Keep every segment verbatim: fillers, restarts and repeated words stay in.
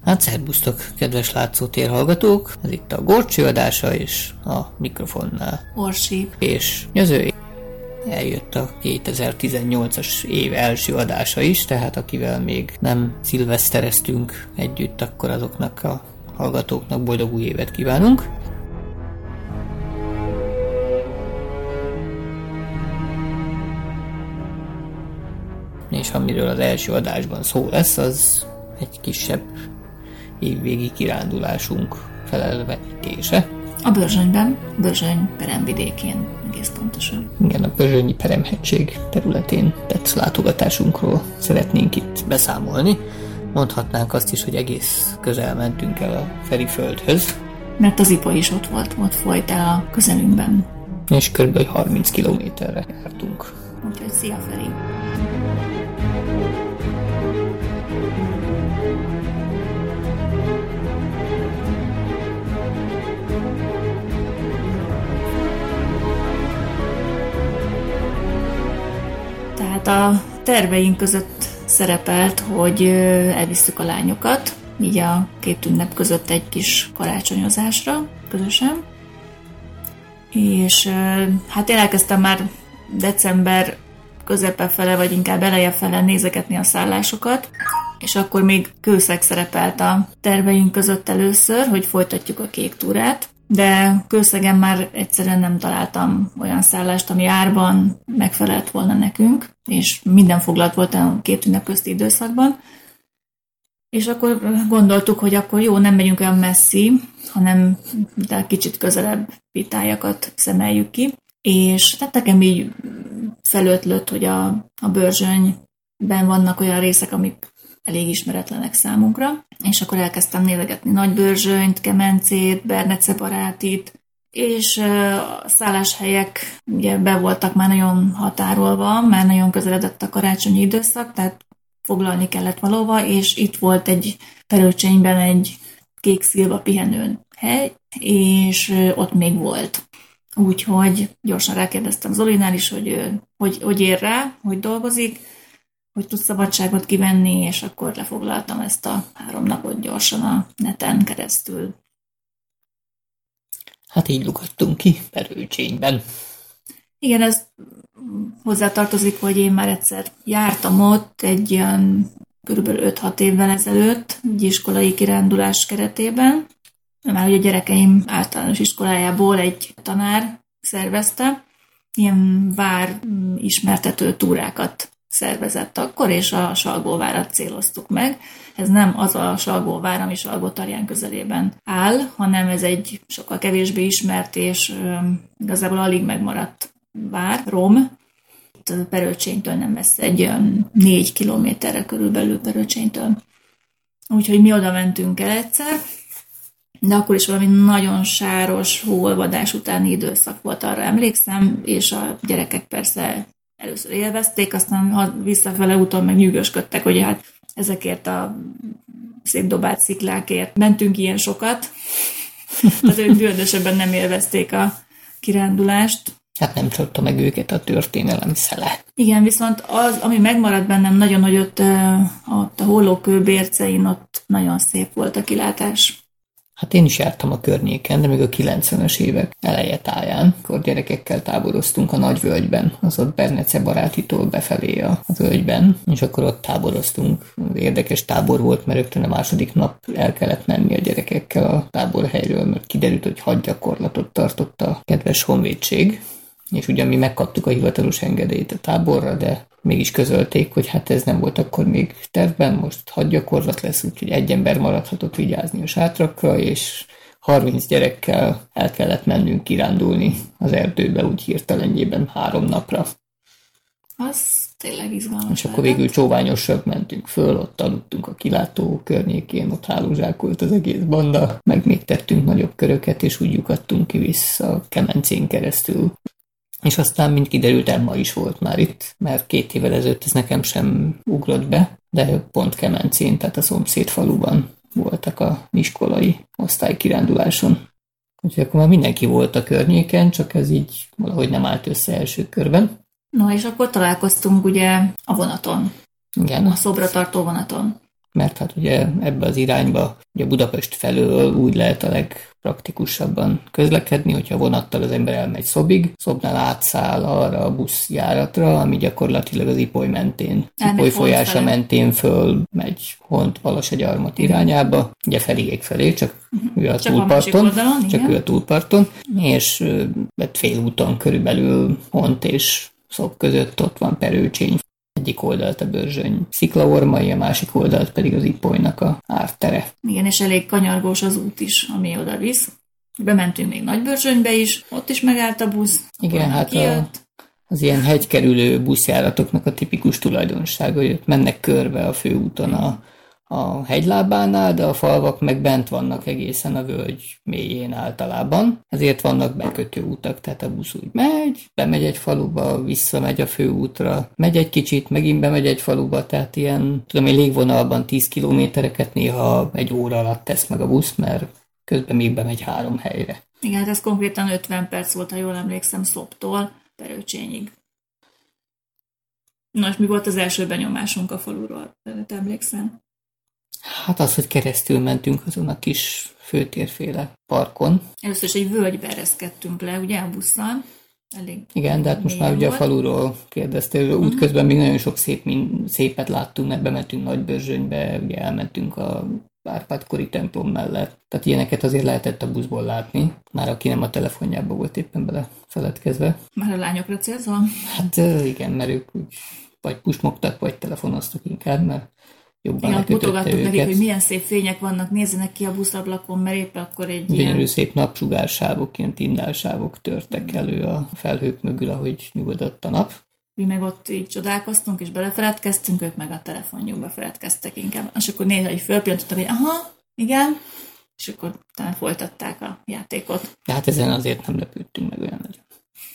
Hát szerbusztok, kedves látszótér hallgatók! Ez itt a Górcső adása, és a mikrofonnál Orsi. És Nyöző. Eljött a kétezer-tizennyolcas év első adása is, tehát akivel még nem szilvesztereztünk együtt, akkor azoknak a hallgatóknak boldog új évet kívánunk. És amiről az első adásban szó lesz, az egy kisebb évvégi kirándulásunk felelvetése. A Börzsönyben, Börzsöny peremvidékén, egész pontosan. Igen, a Börzsönyi Peremhegység területén tett látogatásunkról szeretnénk itt beszámolni. Mondhatnánk azt is, hogy egész közel mentünk el a Feriföldhöz. Mert az Ipa is ott volt, ott folyt el a közelünkben. És kb. harminc kilométerre jártunk. Úgyhogy szia, Feri! Tehát a terveink között szerepelt, hogy elvisszük a lányokat, így a két ünnep között egy kis karácsonyozásra közösen. És hát én elkezdtem már december közepe fele, vagy inkább eleje fele nézegetni a szállásokat, és akkor még Kőszeg szerepelt a terveink között először, hogy folytatjuk a kék túrát, de Kőszegen már egyszerűen nem találtam olyan szállást, ami árban megfelelt volna nekünk, és minden foglalt volt a két ünnep közti időszakban. És akkor gondoltuk, hogy akkor jó, nem megyünk olyan messzi, hanem de kicsit közelebb tájakat szemeljük ki. És tehát nekem így felötlött, hogy a, a Börzsönyben vannak olyan részek, amik elég ismeretlenek számunkra, és akkor elkezdtem nézegetni Nagybörzsönyt, Kemencét, Bernecebarátit, és a szálláshelyek ugye be voltak már nagyon határolva, már nagyon közeledett a karácsonyi időszak, tehát foglalni kellett valóva, és itt volt egy Perőcsényben egy kék szilva pihenő hely, és ott még volt. Úgyhogy gyorsan rákérdeztem Zolinál is, hogy, hogy hogy ér rá, hogy dolgozik, hogy tud szabadságot kivenni, és akkor lefoglaltam ezt a három napot gyorsan a neten keresztül. Hát így lukadtunk ki Perőcsényben. Igen, ez hozzátartozik, hogy én már egyszer jártam ott egy olyan körülbelül öt-hat évvel ezelőtt, egy iskolai kirándulás keretében. Már ugye a gyerekeim általános iskolájából egy tanár szervezte, ilyen vár ismertető túrákat szervezett akkor, és a Salgóvárat céloztuk meg. Ez nem az a Salgóvár, ami Salgótarján közelében áll, hanem ez egy sokkal kevésbé ismert és igazából alig megmaradt vár, Rom. Itt Perőcsénytől nem messze, egy olyan négy kilométerre körülbelül Perőcsénytől. Úgyhogy mi oda mentünk el egyszer, de akkor is valami nagyon sáros hóolvadás utáni időszak volt, arra emlékszem, és a gyerekek persze először élvezték, aztán visszafele úton meg nyűgösködtek, hogy hát ezekért a szép dobált sziklákért mentünk ilyen sokat. Tehát ők különösebben nem élvezték a kirándulást. Hát nem csapta meg őket a történelem szele. Igen, viszont az, ami megmaradt bennem nagyon, hogy ott, ott a Hollókő bércein ott nagyon szép volt a kilátás. Hát én is jártam a környéken, de még a kilencvenes évek eleje táján, akkor gyerekekkel táboroztunk a Nagyvölgyben, az ott Bernecebarátitól befelé a, a völgyben, és akkor ott táboroztunk. Érdekes tábor volt, mert rögtön a második nap el kellett menni a gyerekekkel a táborhelyről, mert kiderült, hogy hadgyakorlatot tartott a kedves honvédség, és ugyan mi megkaptuk a hivatalos engedélyt a táborra, de mégis közölték, hogy hát ez nem volt akkor még tervben, most hadgyakorlat lesz, úgyhogy egy ember maradhatott vigyázni a sátrakra, és harminc gyerekkel el kellett mennünk kirándulni az erdőbe, úgy hirtelenjében három napra. Az tényleg izgalmas. És akkor végül csóványosak mentünk föl, ott aludtunk a kilátó környékén, ott hálózsákolt az egész banda, meg még tettünk nagyobb köröket, és úgy lyukadtunk ki vissza Kemencén keresztül. És aztán, mint kiderült, Emma is volt már itt, mert két évvel ezelőtt ez nekem sem ugrott be, de pont Kemencén, tehát a szomszéd faluban voltak a iskolai osztálykiránduláson. Úgyhogy akkor már mindenki volt a környéken, csak ez így valahogy nem állt össze első körben. No, és akkor találkoztunk ugye a vonaton. Igen. A Szobratartó vonaton. mert hát ugye ebbe az irányba, ugye Budapest felől úgy lehet a legpraktikusabban közlekedni, hogyha vonattal az ember elmegy Szobig, Szobnál átszáll arra a buszjáratra, ami gyakorlatilag az Ipoly mentén, Ipoly folyása mentén föl megy Hont Valasagyarmat irányába, ugye Ferihég felé, csak ő a csak túlparton, a oldalon, csak ő a túlparton, és félúton körülbelül Hont és Szob között ott van Perőcsény. Egyik oldalt a Börzsöny sziklaormai, a másik oldalt pedig az Ipolynak a ártere. Igen, és elég kanyargós az út is, ami oda visz. Bementünk még Nagybörzsönybe is, ott is megállt a busz. Igen, hát a, az ilyen hegykerülő buszjáratoknak a tipikus tulajdonsága, hogy ott mennek körbe a főúton a, a hegylábánál, de a falvak meg bent vannak egészen a völgy mélyén általában. Ezért vannak bekötő utak, tehát a busz úgy megy, bemegy egy faluba, visszamegy a főútra, megy egy kicsit, megint bemegy egy faluba, tehát ilyen, tudom én, légvonalban tíz kilométereket néha egy óra alatt tesz meg a busz, mert közben még bemegy három helyre. Igen, hát ez konkrétan ötven perc volt, ha jól emlékszem, Szobtól Perőcsényig. Na, és mi volt az első benyomásunk a faluról? Te emlékszem? Hát az, hogy keresztül mentünk azon a kis főtérféle parkon. Először is egy völgybe ereszkedtünk le, ugye, a busszal. Elég igen, de hát most már ugye volt. A faluról kérdeztél, uh-huh. Útközben még nagyon sok szép, szépet láttunk, mert bementünk Nagybörzsönybe, ugye elmentünk a Árpád-kori templom mellett. Tehát ilyeneket azért lehetett a buszból látni, már aki nem a telefonjába volt éppen bele feledkezve. Már a lányokra célzol? Hát igen, mert ők úgy vagy pusmogtak, vagy telefonoztak inkább, mert jobban igen, lekötötte mutogattuk őket. nekik, hogy milyen szép fények vannak, nézzenek ki a buszablakon, mert épp akkor egy gyönyörű ilyen... szép napsugársávok, ilyen tindálsávok törtek elő a felhők mögül, ahogy nyugodott a nap. Mi meg ott így csodálkoztunk, és belefeledkeztünk, ők meg a telefonjukba feledkeztek inkább. És akkor néha így fölpillantottak, hogy aha, igen, és akkor talán folytatták a játékot. De hát ezen azért nem lepődtünk meg olyan nagyon.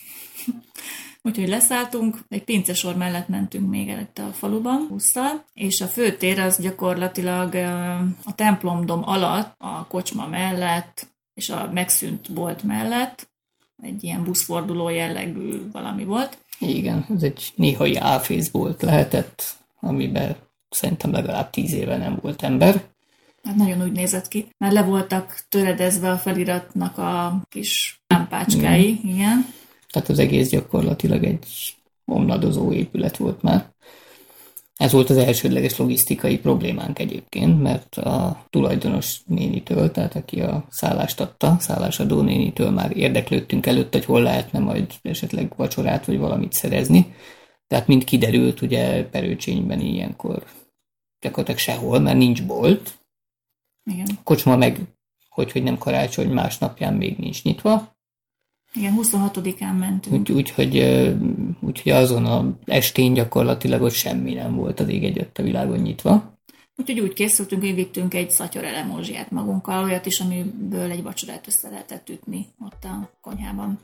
Úgyhogy leszálltunk, egy pincesor mellett mentünk még előtte a faluban busszal, és a főtér az gyakorlatilag a templomdom alatt, a kocsma mellett, és a megszűnt bolt mellett egy ilyen buszforduló jellegű valami volt. Igen, ez egy néhai áfészbolt lehetett, amiben szerintem legalább tíz éve nem volt ember. Hát nagyon úgy nézett ki. Már le voltak töredezve a feliratnak a kis lámpácskái, igen. igen. Tehát az egész gyakorlatilag egy omladozó épület volt már. Ez volt az elsődleges logisztikai problémánk egyébként, mert a tulajdonos nénitől, tehát aki a szállást adta, szállásadó nénitől már érdeklődtünk előtt, hogy hol lehetne majd esetleg vacsorát vagy valamit szerezni. Tehát mind kiderült, ugye Perőcsényben ilyenkor gyakorlatilag sehol, mert nincs bolt. Igen. A kocsma meg, hogy, hogy nem karácsony, másnapján még nincs nyitva. Igen, huszonhatodikán mentünk. Úgyhogy úgy, hogy, úgy, hogy azon a estén gyakorlatilag ott semmi nem volt, az ég egyött a világon nyitva. Úgyhogy úgy készültünk, hogy vittünk egy szatyorelemózsiát magunkkal, olyat is, amiből egy vacsorát össze lehetett ütni ott a konyhában.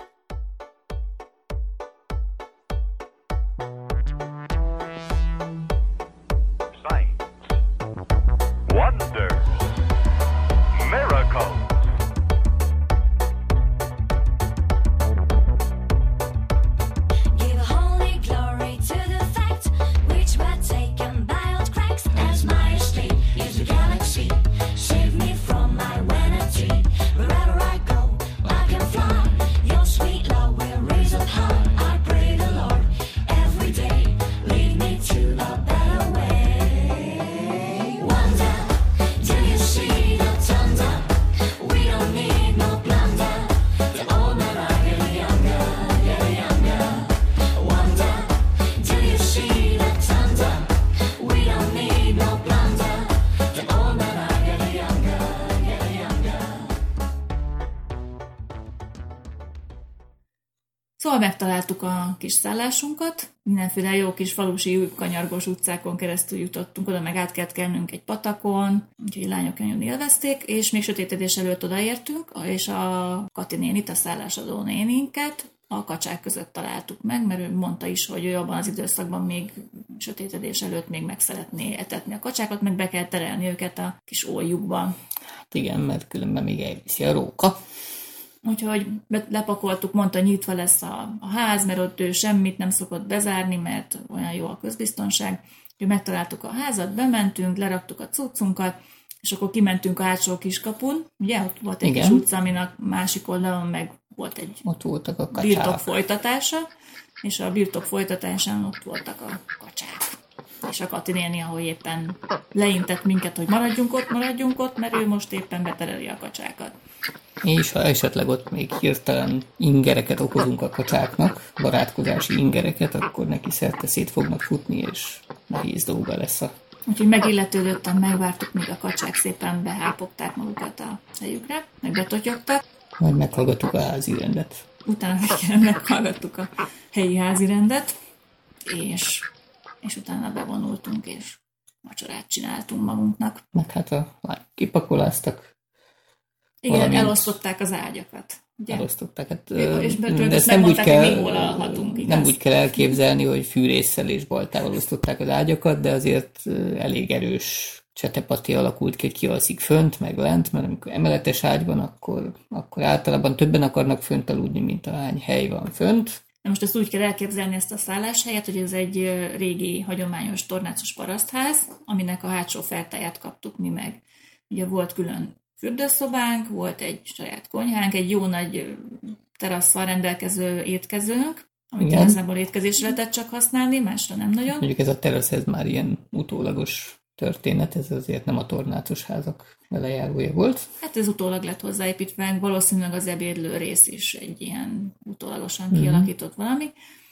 Szóval megtaláltuk a kis szállásunkat, mindenféle jó kis falusi kanyargós utcákon keresztül jutottunk, oda meg át kellett kelnünk egy patakon, úgyhogy a lányok nagyon élvezték, és még sötétedés előtt odaértünk, és a Kati nénit, a szállásadó néninket a kacsák között találtuk meg, mert ő mondta is, hogy ő abban az időszakban még sötétedés előtt még meg szeretné etetni a kacsákat, meg be kell terelni őket a kis óljukba. Hát igen, mert különben még elviszi a róka. Úgyhogy lepakoltuk, mondta, nyitva lesz a, a ház, mert ott ő semmit nem szokott bezárni, mert olyan jó a közbiztonság. Megtaláltuk a házat, bementünk, leraktuk a cuccunkat, és akkor kimentünk a hátsó kiskapun. Ugye, ott volt egy Igen. kis utca, aminek másik oldalon meg volt egy ott voltak a birtok folytatása, és a birtok folytatásán ott voltak a kacsák. És a Kati néni, ahogy éppen leintett minket, hogy maradjunk ott, maradjunk ott, mert ő most éppen betereli a kacsákat. És ha esetleg ott még hirtelen ingereket okozunk a kacsáknak, barátkozási ingereket, akkor neki szerte szét fognak futni, és nehéz dolga lesz a... Úgyhogy megilletődöttem, megvártuk, míg a kacsák szépen behápogták magukat a helyükre, meg betotyogtak. Majd meghallgattuk a házi rendet. Utána meghallgattuk a helyi házi rendet, és, és utána bevonultunk, és vacsorát csináltunk magunknak. Meg hát a lányok kipakoláztak. Igen, valamint elosztották az ágyakat. Ugye? Elosztották, hát, és de ezt nem úgy kell, hogy hol alhatunk, igaz? Nem úgy kell elképzelni, hogy fűrésszel és baltával osztották az ágyakat, de azért elég erős csetepati alakult ki, hogy ki alszik fönt, meg lent, mert amikor emeletes ágy van, akkor, akkor általában többen akarnak fönt aludni, mint ahány hely van fönt. Na most ezt úgy kell elképzelni, ezt a szálláshelyet, hogy ez egy régi, hagyományos tornácos parasztház, aminek a hátsó feltáját kaptuk mi meg. Ugye volt külön fürdőszobánk, volt egy saját konyhánk, egy jó nagy terasszal rendelkező étkezőnk, amit igazából étkezésre lehetett csak használni, másra nem nagyon. Mondjuk ez a terasz, ez már ilyen utólagos történet, ez azért nem a tornácos házak velejárója volt. Hát ez utólag lett hozzáépítve, valószínűleg az ebédlő rész is egy ilyen utólagosan mm-hmm. kialakított valami.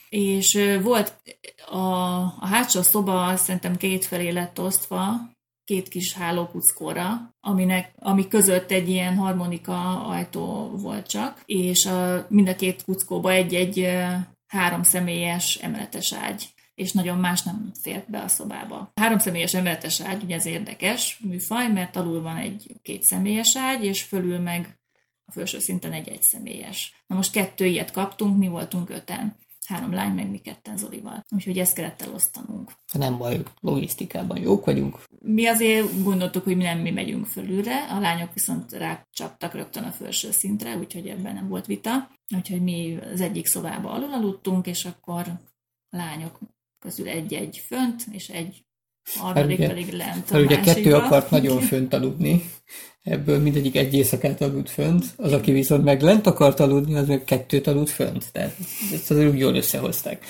És volt a, a hátsó szoba szerintem kétfelé lett osztva, két kis hálókuckóra, aminek, ami között egy ilyen harmonika ajtó volt csak, és a, mind a két kuckóba egy-egy három személyes emeletes ágy, és nagyon más nem fért be a szobába. A három személyes emeletes ágy, ugye ez érdekes műfaj, mert alul van egy két személyes ágy, és fölül meg a felső szinten egy egy személyes. Na most kettő ilyet kaptunk, mi voltunk öten. Három lány, meg mi ketten Zolival. Úgyhogy ezt kellett elosztanunk. Nem baj, logisztikában jók vagyunk. Mi azért gondoltuk, hogy mi nem mi megyünk fölülre, a lányok viszont rácsaptak rögtön a felső szintre, úgyhogy ebben nem volt vita. Úgyhogy mi az egyik szobába alul aludtunk, és akkor a lányok közül egy-egy fönt, és egy harmadik hát pedig lent a ugye kettő akart nagyon fönt aludni, ebből mindegyik egy éjszakát aludt fönt, az, aki viszont meg lent akart aludni, az meg kettőt aludt fönt. Tehát ezt azért úgy jól összehozták.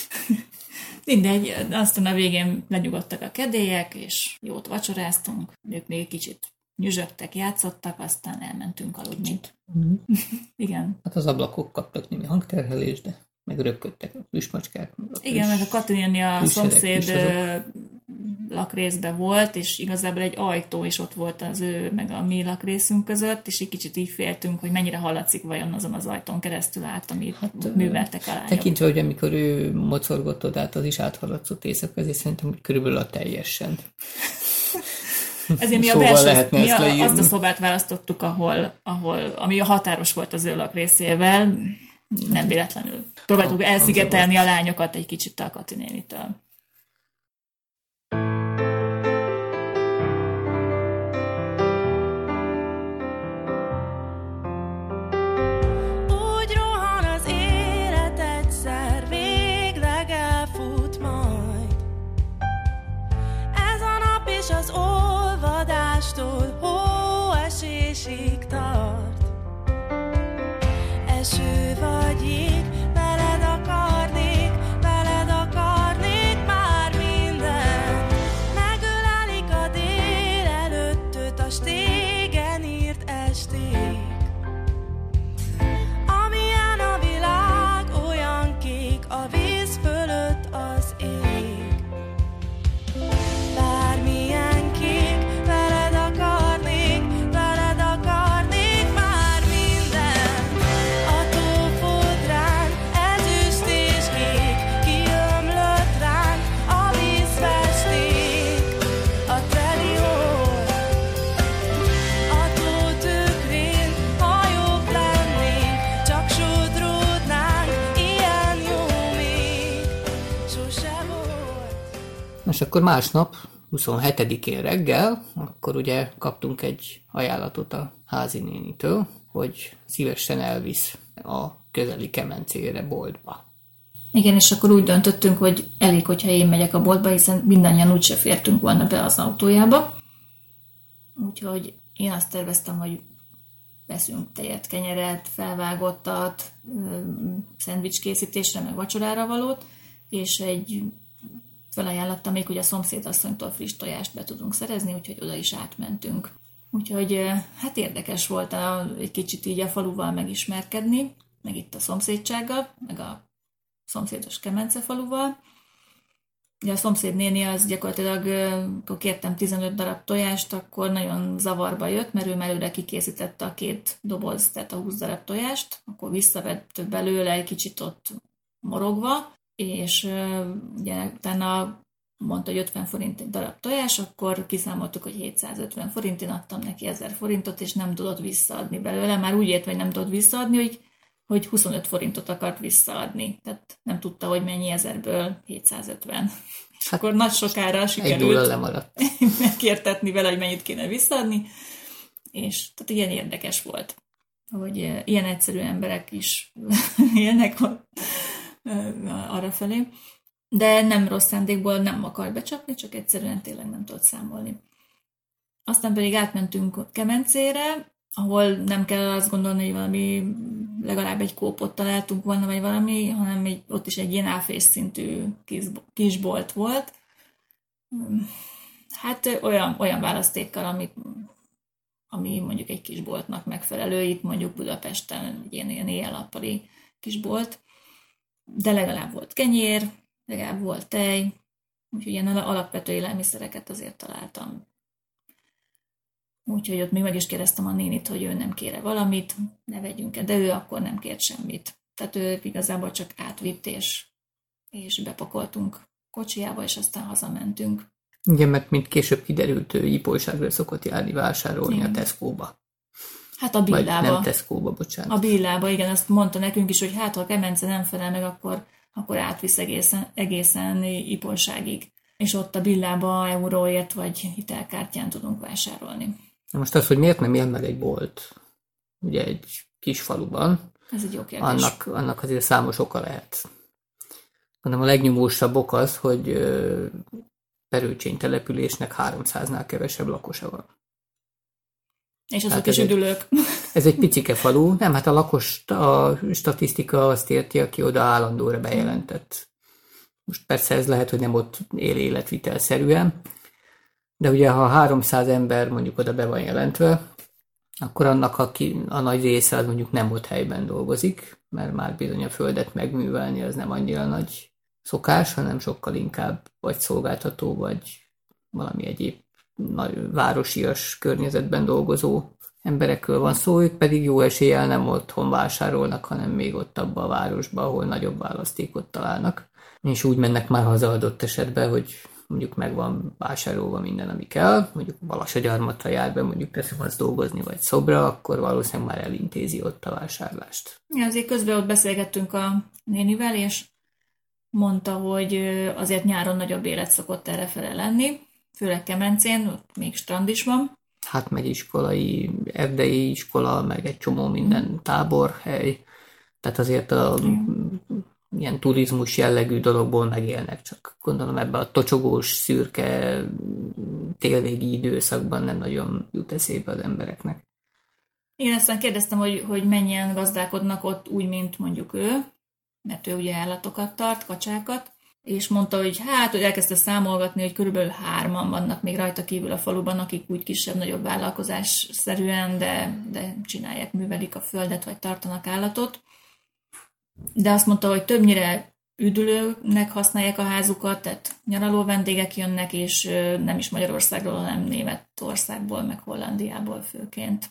Mindegy, aztán a végén lenyugodtak a kedélyek, és jót vacsoráztunk, ők még kicsit nyüzsögtek, játszottak, aztán elmentünk aludni. Mm. Igen. Hát az ablakok kaptak némi hangterhelést, de meg röpködtek a plüsmacskák. Igen, meg a Kati néni a szomszéd lakrészben volt, és igazából egy ajtó is ott volt az ő, meg a mi lakrészünk között, és egy kicsit így féltünk, hogy mennyire hallatszik vajon azon az ajtón keresztül át, amit hát, műveltek a lányok. Tekintve, hogy amikor ő mocorgott odát, az is áthallatszott éjszaka, ezért szerintem, hogy körülbelül a teljesen. Ezért mi, a belső, mi a, azt a szobát választottuk, ahol, ahol, ami a határos volt az ő lakrészével, nem véletlenül. Próbáltuk elszigetelni a lányokat egy kicsit a Kati nénitől. Úgy rohan az élet egyszer, végleg elfut majd. Ez a nap is az olvadástól hóesésig tart. Eső vagy jég, veled akarnék, veled akarnék már minden. Megölelik a délelőttöt, a stégen írt esték. Amilyen a világ, olyan kék, a víz fölött az ég. Bármilyen kék, veled akarnék, veled akarnék már minden. A tófodrán ezüst és kék, kiömlött ránk a vízfesték. A teliór, a tótükrén hajók lennénk, csak sodródnánk, ilyen jó még sose volt. És akkor másnap, huszonhetedikén reggel, akkor ugye kaptunk egy ajánlatot a házi nénitől, hogy szívesen elvisz a közeli kemencére boltba. Igen, és akkor úgy döntöttünk, hogy elég, hogyha én megyek a boltba, hiszen mindannyian úgyse fértünk volna be az autójába. Úgyhogy én azt terveztem, hogy veszünk tejet, kenyeret, felvágottat, szendvics készítésre, meg vacsorára valót, és egy felajánlottam még, hogy a szomszédasszonytól friss tojást be tudunk szerezni, úgyhogy oda is átmentünk. Úgyhogy hát érdekes volt a, egy kicsit így a faluval megismerkedni, meg itt a szomszédsággal, meg a szomszédos Kemence faluval. Ugye a szomszéd néni az gyakorlatilag, akkor kértem tizenöt darab tojást, akkor nagyon zavarba jött, mert ő előre kikészítette a két doboz, tehát a húsz darab tojást, akkor visszavett belőle egy kicsit ott morogva, és ugye utána mondta, hogy ötven forint egy darab tojás, akkor kiszámoltuk, hogy hétszázötven forint, én adtam neki ezer forintot, és nem tudott visszaadni belőle, már úgy ért, hogy nem tudott visszaadni, hogy hogy huszonöt forintot akart visszaadni. Tehát nem tudta, hogy mennyi ezerből hétszázötven. És hát akkor nagy sokára sikerült megkértetni vele, hogy mennyit kéne visszaadni. És tehát ilyen érdekes volt, hogy ilyen egyszerű emberek is élnek arrafelé. De nem rossz szándékból nem akar becsapni, csak egyszerűen tényleg nem tudott számolni. Aztán pedig átmentünk Kemencére, ahol nem kell azt gondolni, hogy valami legalább egy kópot találtunk volna, vagy valami, hanem egy, ott is egy ilyen áfés szintű kis, kisbolt volt. Hát olyan, olyan választékkal, amit, ami mondjuk egy kisboltnak megfelelő, itt mondjuk Budapesten egy ilyen, ilyen éjjel-nappali kisbolt, de legalább volt kenyér, legalább volt tej, úgyhogy ilyen alapvető élelmiszereket azért találtam. Úgyhogy ott még meg is kérdeztem a nénit, hogy ő nem kére valamit, ne vegyünk-e, de ő akkor nem kért semmit. Tehát ő igazából csak átvitt, és, és bepakoltunk kocsiába, és aztán hazamentünk. Igen, mert mint később kiderült, ő Ipolyságra szokott járni vásárolni. Igen. A Tesco-ba. Hát a Billába. Vagy nem Tesco-ba, bocsánat. A Billába, igen, azt mondta nekünk is, hogy hát ha a Kemence nem felel meg, akkor, akkor átvisz egészen, egészen Ipolyságig. És ott a Billába euróért vagy hitelkártyán tudunk vásárolni. Na most az, hogy miért nem él meg egy bolt, ugye egy kis faluban, ez egy jó kérdés. Annak, annak azért számos oka lehet. Hanem a legnyomósabb ok az, hogy Perőcsény településnek háromszáznál kevesebb lakosa van. És azok is üdülők. Ez egy picike falu, nem, hát a lakos, a statisztika azt érti, aki oda állandóra bejelentett. Most persze ez lehet, hogy nem ott él életvitelszerűen, de ugye ha háromszáz ember mondjuk oda be van jelentve, akkor annak a, ki, a nagy része az mondjuk nem ott helyben dolgozik, mert már bizony a földet megművelni az nem annyira nagy szokás, hanem sokkal inkább vagy szolgáltató, vagy valami egyéb nagy városias környezetben dolgozó emberekről van szó, ők pedig jó eséllyel nem otthon vásárolnak, hanem még ott abban a városban, ahol nagyobb választékot találnak. És úgy mennek már haza adott esetben, hogy mondjuk meg van vásárolva minden, ami kell, mondjuk Balassagyarmatra jár be, mondjuk teszem azt dolgozni, vagy Szobra, akkor valószínűleg már elintézi ott a vásárlást. Ja, azért közben ott beszélgettünk a nénivel, és mondta, hogy azért nyáron nagyobb élet szokott errefele lenni, főleg Kemencén, ott még strand is van. Hát meg iskolai, erdei iskola, meg egy csomó minden táborhely, tehát azért a ilyen turizmus jellegű dologból megélnek, csak gondolom ebben a tocsogós, szürke, télvégi időszakban nem nagyon jut eszébe az embereknek. Én aztán kérdeztem, hogy, hogy mennyien gazdálkodnak ott úgy, mint mondjuk ő, mert ő ugye állatokat tart, kacsákat, és mondta, hogy hát, hogy elkezdte számolgatni, hogy körülbelül hárman vannak még rajta kívül a faluban, akik úgy kisebb-nagyobb vállalkozásszerűen, de, de csinálják, művelik a földet, vagy tartanak állatot. De azt mondta, hogy többnyire üdülőnek használják a házukat, tehát nyaraló vendégek jönnek, és nem is Magyarországról, hanem Németországból, meg Hollandiából főként.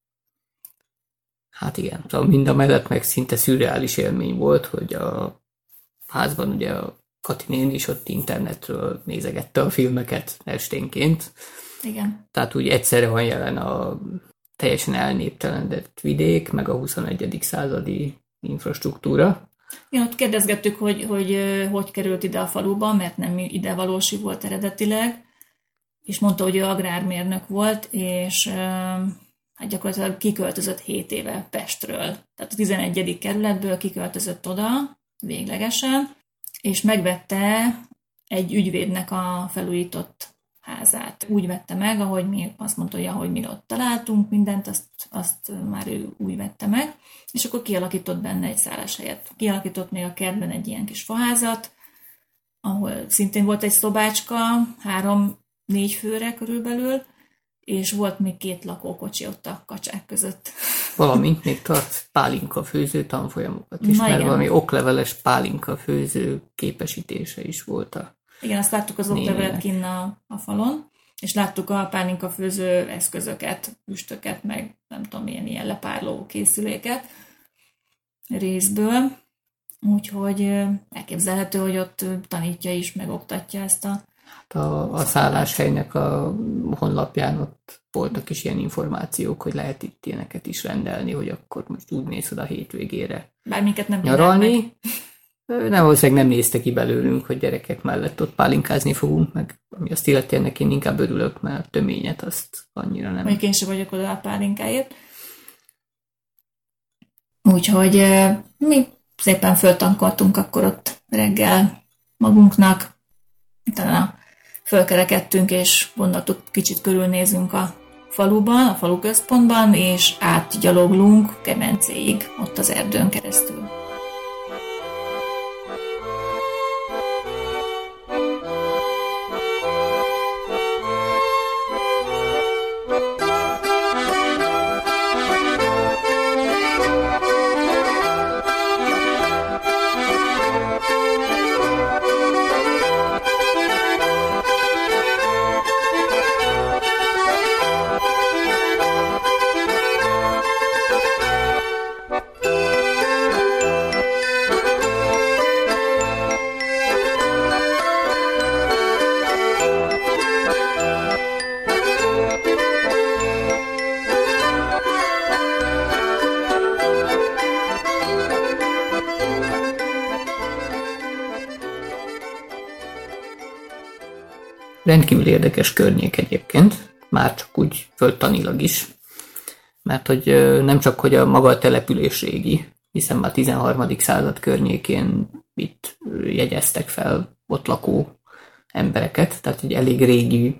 Hát igen, szóval mind a mellett meg szinte szürreális élmény volt, hogy a házban ugye a Kati néni is ott internetről nézegette a filmeket esténként. Igen. Tehát úgy egyszerre van jelen a teljesen elnéptelenedett vidék, meg a huszonegyedik századi infrastruktúra. Igen, ott kérdezgettük, hogy, hogy hogy került ide a faluba, mert nem ide valósi volt eredetileg, és mondta, hogy ő agrármérnök volt, és hát gyakorlatilag kiköltözött hét éve Pestről. Tehát a tizenegyedik kerületből kiköltözött oda, véglegesen, és megvette egy ügyvédnek a felújított házát. Úgy vette meg, ahogy mi azt mondta, hogy ahogy mi ott találtunk mindent, azt, azt már ő úgy vette meg, és akkor kialakított benne egy szálláshelyet. Kialakított még a kertben egy ilyen kis faházat, ahol szintén volt egy szobácska, három-négy főre körülbelül, és volt még két lakókocsi ott a kacsák között. Valamint még tart pálinka főző tanfolyamokat is, Na, mert igen. valami okleveles pálinka főző képesítése is volt a Igen, azt láttuk az oklevelet kinn a, a falon, és láttuk a pálinka főző eszközöket, üstöket, meg nem tudom, milyen ilyen lepárló készüléket részből. Úgyhogy elképzelhető, hogy ott tanítja is, meg oktatja ezt a... Hát a, a szálláshelynek a honlapján ott voltak is ilyen információk, hogy lehet itt ilyeneket is rendelni, hogy akkor most úgy mész oda a hétvégére Bár minket nem nyaralni. Nem, valószínűleg nem nézte ki belőlünk, hogy gyerekek mellett ott pálinkázni fogunk, meg ami azt illeti, ennek én inkább örülök, mert a töményet azt annyira nem. Mondjuk én sem vagyok oda a pálinkáért. Úgyhogy mi szépen föltankoltunk akkor ott reggel magunknak, utána fölkerekedtünk, és gondoltuk, kicsit körülnézünk a faluban, a falu központban, és átgyaloglunk Kemencéig, ott az erdőn keresztül. Rendkívül érdekes környék egyébként, már csak úgy földtanilag is, mert hogy nem csak, hogy a maga a település régi, hiszen már tizenharmadik század környékén itt jegyeztek fel ott lakó embereket, tehát egy elég régi,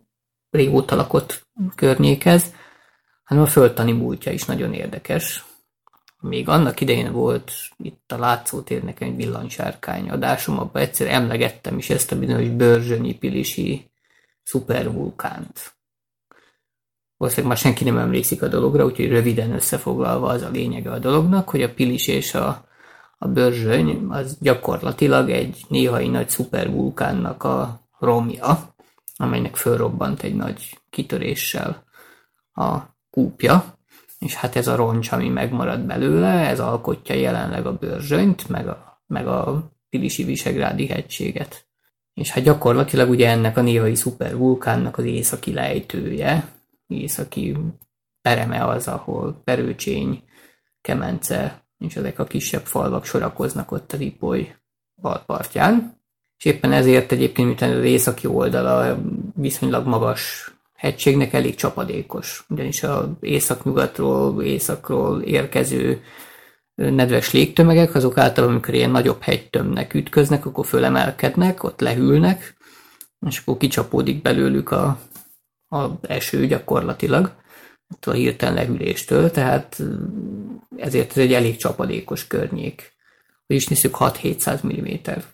régóta lakott környékez, hanem a földtani múltja is nagyon érdekes. Még annak idején volt itt a Látszótérnek egy villanysárkány adásom, abban egyszer emlegettem is ezt a bizonyos börzsönyi pilisi szupervulkánt. Valószínűleg már senki nem emlékszik a dologra, úgyhogy röviden összefoglalva az a lényege a dolognak, hogy a pilis és a, a börzsöny az gyakorlatilag egy néhai nagy szupervulkánnak a romja, amelynek fölrobbant egy nagy kitöréssel a kúpja. És hát ez a roncs, ami megmarad belőle, ez alkotja jelenleg a börzsönyt, meg a, meg a pilisi visegrádi hegységet. És hát gyakorlatilag ugye ennek a néhai szupervulkánnak az északi lejtője, északi pereme az, ahol Perőcsény, Kemence és ezek a kisebb falvak sorakoznak ott az Ipoly partján. És éppen ezért egyébként, miután az északi oldala viszonylag magas hegységnek elég csapadékos, ugyanis az északnyugatról, északról érkező nedves légtömegek, azok általában, amikor ilyen nagyobb hegytömnek ütköznek, akkor fölemelkednek, ott lehűlnek, és akkor kicsapódik belőlük a, a eső gyakorlatilag, a hirtelen lehűléstől, tehát ezért ez egy elég csapadékos környék. Vagyis nézzük, hat-hétszáz milliméter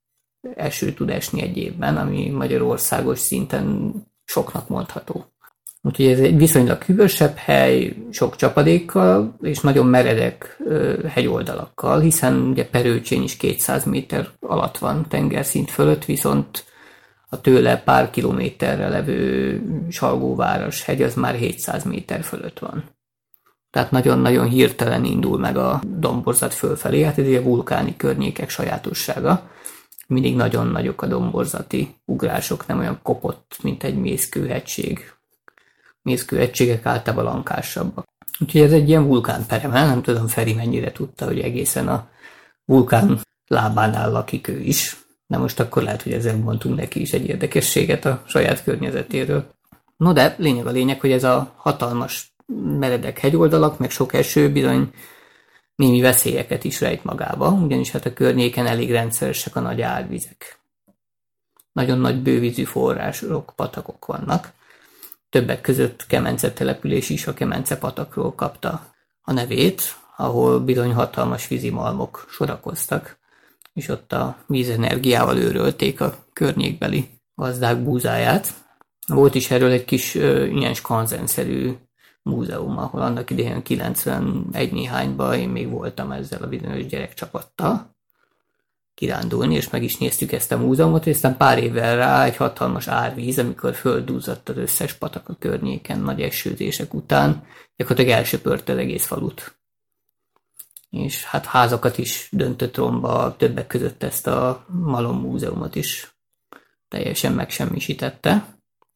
eső tud esni egy évben, ami Magyarországos szinten soknak mondható. Úgyhogy ez egy viszonylag hűvösebb hely, sok csapadékkal, és nagyon meredek ö, hegyoldalakkal, hiszen ugye Perőcsény is kétszáz méter alatt van tengerszint fölött, viszont a tőle pár kilométerre levő Salgóváros hegy az már hétszáz méter fölött van. Tehát nagyon-nagyon hirtelen indul meg a domborzat fölfelé, hát ez egy vulkáni környékek sajátossága. Mindig nagyon nagyok a domborzati ugrások, nem olyan kopott, mint egy mészkőhegység. Mészkőhegységek általában lankásabbak. Úgyhogy ez egy ilyen vulkánperemel, nem tudom Feri mennyire tudta, hogy egészen a vulkán lábánál lakik ő is. De most akkor lehet, hogy ezzel mondtunk neki is egy érdekességet a saját környezetéről. No de lényeg a lényeg, hogy ez a hatalmas meredek hegyoldalak, meg sok eső bizony némi veszélyeket is rejt magába, ugyanis hát a környéken elég rendszeresek a nagy árvizek. Nagyon nagy bővízű források, patakok vannak. Többek között Kemence település is a Kemence patakról kapta a nevét, ahol bizony hatalmas vízimalmok sorakoztak, és ott a vízenergiával őrölték a környékbeli gazdák búzáját. Volt is erről egy kis ilyen skanzenszerű múzeum, ahol annak idején kilencvenegy néhányban én még voltam ezzel a bizonyos gyerekcsapattal kirándulni, és meg is néztük ezt a múzeumot, és aztán pár évvel rá egy hatalmas árvíz, amikor földúzott az összes patak a környéken nagy esőzések után, gyakorlatilag elsöpörte az egész falut. És hát házakat is döntött romba, többek között ezt a Malom múzeumot is teljesen megsemmisítette.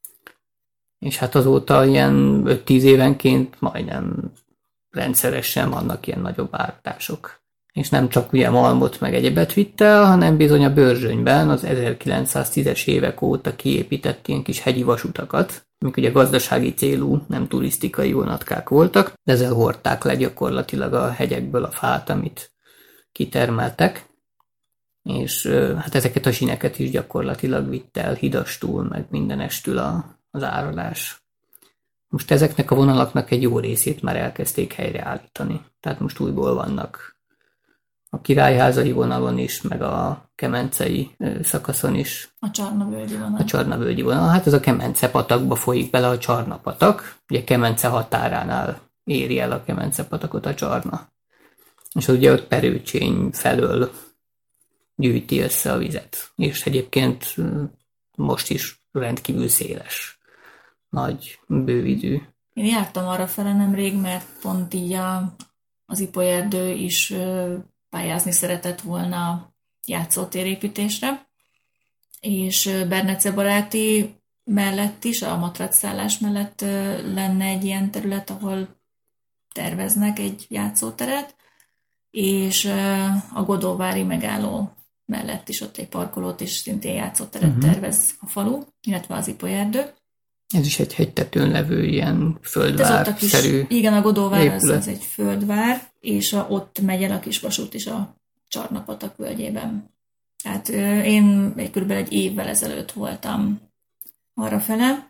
És hát azóta ilyen öt-tíz évenként majdnem rendszeresen vannak ilyen nagyobb áradások. És nem csak ugye malmot meg egyebet vitt el, hanem bizony a Börzsönyben az ezerkilencszáztízes évek óta kiépített ilyen kis hegyi vasutakat, amik ugye gazdasági célú, nem turisztikai vonatkák voltak, de ezzel hordták le gyakorlatilag a hegyekből a fát, amit kitermeltek, és hát ezeket a sineket is gyakorlatilag vitt el hidastól, meg mindenestül a, az áradás. Most ezeknek a vonalaknak egy jó részét már elkezdték helyreállítani, tehát most újból vannak a Királyházai vonalon is, meg a kemencei szakaszon is. A Csarnavölgyi vonal. A Csarnavölgyi vonal. Hát ez a Kemence patakba folyik bele a Csarna patak. Ugye Kemence határánál éri el a Kemence patakot a Csarna. És ugye ott Perőcsény felől gyűjti össze a vizet. És egyébként most is rendkívül széles, nagy, bővidű. Én jártam arra fele nemrég, mert pont így a, az Ipolyerdő is pályázni szeretett volna játszótérépítésre, és Bernece Baráti mellett is, a matracszállás mellett lenne egy ilyen terület, ahol terveznek egy játszóteret, és a Godóvári megálló mellett is ott egy parkolót és szintén játszóteret uh-huh. tervez a falu, illetve az Ipolyerdő. Ez is egy hegytetőn levő ilyen földvár-szerű. Igen, a Godóvár az, az egy földvár, és a, ott megy el a kis vasút is a Csarna-patak völgyében. Tehát én egy körülbelül egy évvel ezelőtt voltam arrafele,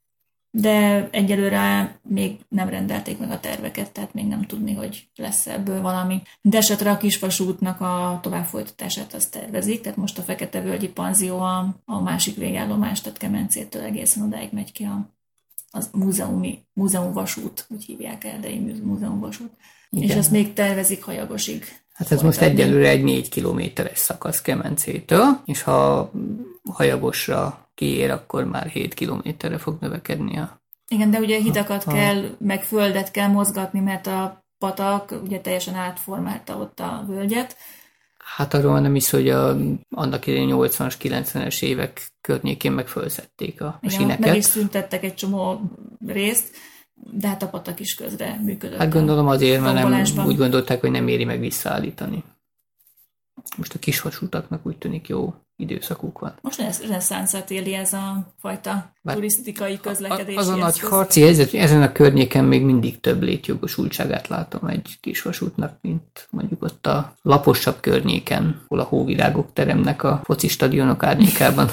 de egyelőre még nem rendelték meg a terveket, tehát még nem tudni, hogy lesz ebből valami. De esetre a kisvasútnak a továbbfolytatását azt tervezik, tehát most a Fekete-völgyi panzió a, a másik végállomás, tehát Kemencétől egészen odáig megy ki a, az múzeumi, múzeumvasút, úgy hívják Erdei múzeumvasút. Igen. És ezt még tervezik Hajagosig. Hát ez most egyelőre egy négy kilométeres szakasz Kemencétől, és ha Hajagosra kiér, akkor már hét kilométerre fog növekedni a... Igen, de ugye hitakat a, a... kell, meg földet kell mozgatni, mert a patak ugye teljesen átformálta ott a völgyet. Hát arról nem is, hogy a, annak idején nyolcvanas, kilencvenes évek környékén meg fölszedték a, a sineket. Meg is szüntettek egy csomó részt, de hát a patak is közre működött. Hát gondolom azért, mert nem, úgy gondolták, hogy nem éri meg visszaállítani. Most a kisvasutaknak úgy tűnik jó időszakuk van. Most reneszánszát éli ez a fajta Bár turisztikai közlekedési Az a nagy harci helyzet, hogy ezen a környéken még mindig több létjogosultságát látom egy kisvasútnak, mint mondjuk ott a laposabb környéken, hol a hóvirágok teremnek a foci stadionok árnyékában.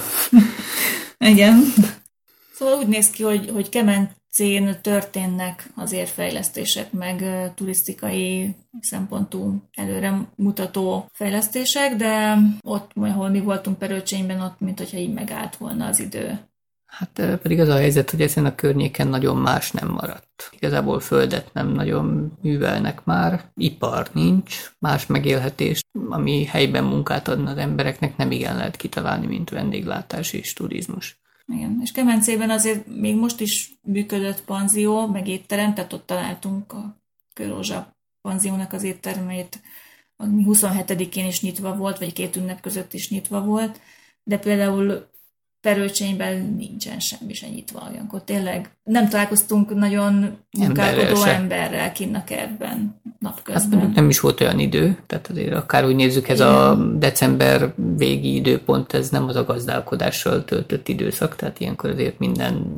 Igen. Szóval úgy néz ki, hogy, hogy Kemencén történnek azért fejlesztések, meg turisztikai szempontú előremutató fejlesztések, de ott, ahol mi voltunk Perőcsényben, ott mintha így megállt volna az idő. Hát pedig az a helyzet, hogy ezen a környéken nagyon más nem maradt. Igazából földet nem nagyon művelnek már, ipar nincs, más megélhetés, ami helyben munkát adna az embereknek, nem igen lehet kitalálni, mint vendéglátás és turizmus. Igen, és Kemencében azért még most is működött panzió, meg étterem, tehát ott találtunk a Kőrózsa panziónak az éttermét, ami huszonhetedikén is nyitva volt, vagy két ünnep között is nyitva volt, de például Perőcsényben nincsen semmi sem nyitva olyankor. Tényleg nem találkoztunk nagyon munkálkodó emberrel kinn a kertben napközben. Hát nem is volt olyan idő, tehát azért akárhogy nézzük, ez Igen. a december végi időpont, ez nem az a gazdálkodással töltött időszak, tehát ilyenkor azért minden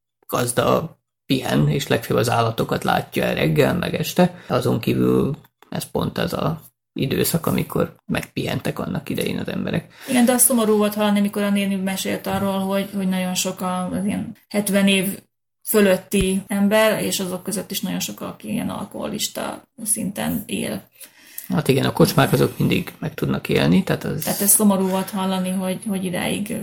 gazda pihen, és legfeljebb az állatokat látja el reggel, meg este. Azon kívül ez pont az a időszak, amikor megpihentek annak idején az emberek. Igen, de az szomorú volt hallani, amikor a néni mesélt arról, hogy, hogy nagyon sok az ilyen hetven év fölötti ember, és azok között is nagyon sok, aki ilyen alkoholista szinten él. Hát igen, a kocsmák azok mindig meg tudnak élni. Tehát, az... tehát ez szomorú volt hallani, hogy, hogy idáig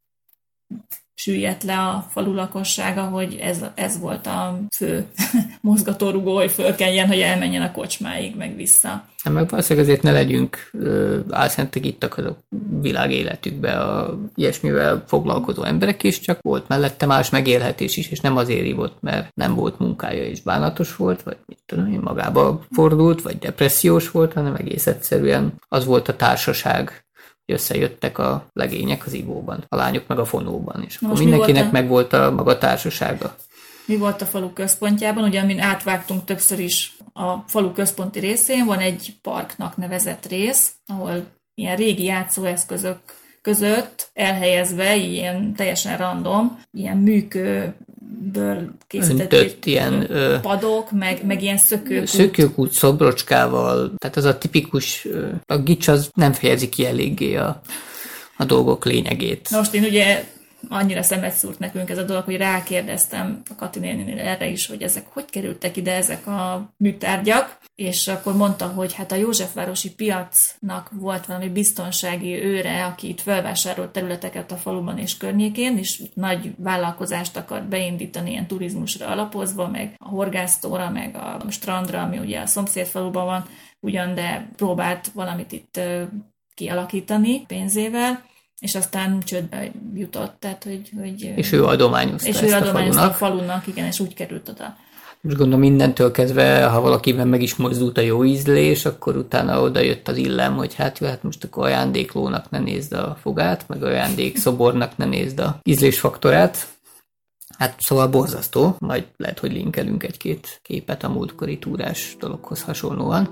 süllyedt le a falu lakossága, hogy ez, ez volt a fő mozgatórugó, hogy fölkeljen, hogy elmenjen a kocsmáig, meg vissza. Hát meg valószínűleg azért ne legyünk álszentek ittak azok világ életükbe a ilyesmivel foglalkozó emberek is, csak volt mellette más megélhetés is, és nem azért ivott, mert nem volt munkája és bánatos volt, vagy mit tudom én, magába fordult, vagy depressziós volt, hanem egész egyszerűen az volt a társaság, összejöttek a legények az ivóban, a lányok meg a fonóban, és akkor mindenkinek mi megvolt a maga társasága. Mi volt a falu központjában? Ugye, amin átvágtunk többször is a falu központi részén, van egy parknak nevezett rész, ahol ilyen régi játszóeszközök között elhelyezve, ilyen teljesen random, ilyen műkőből készített ilyen padok, meg, meg ilyen szökőkút. Szökőkút szobrocskával, tehát az a tipikus, a gics az nem fejezi ki eléggé a, a dolgok lényegét. Na most én ugye annyira szemet szúrt nekünk ez a dolog, hogy rákérdeztem a Kati néninél erre is, hogy ezek hogy kerültek ide, ezek a műtárgyak, és akkor mondta, hogy hát a Józsefvárosi piacnak volt valami biztonsági őre, aki itt felvásárolt területeket a faluban és környékén, és nagy vállalkozást akart beindítani ilyen turizmusra alapozva, meg a horgásztóra, meg a strandra, ami ugye a szomszéd faluban van, ugyan, de próbált valamit itt kialakítani pénzével, és aztán csődbe jutott, tehát hogy... hogy és ő adományozta és ezt ő a adományozta falunak. a falunak, igen, és úgy került oda. Most gondolom mindentől kezdve, ha valakiben meg is mozdult a jó ízlés, akkor utána oda jött az illem, hogy hát jó, hát most akkor ajándéklónak ne nézd a fogát, meg ajándékszobornak ne nézd a ízlésfaktorát. Hát szóval borzasztó, majd lehet, hogy linkelünk egy-két képet a múltkori túrás dologhoz hasonlóan.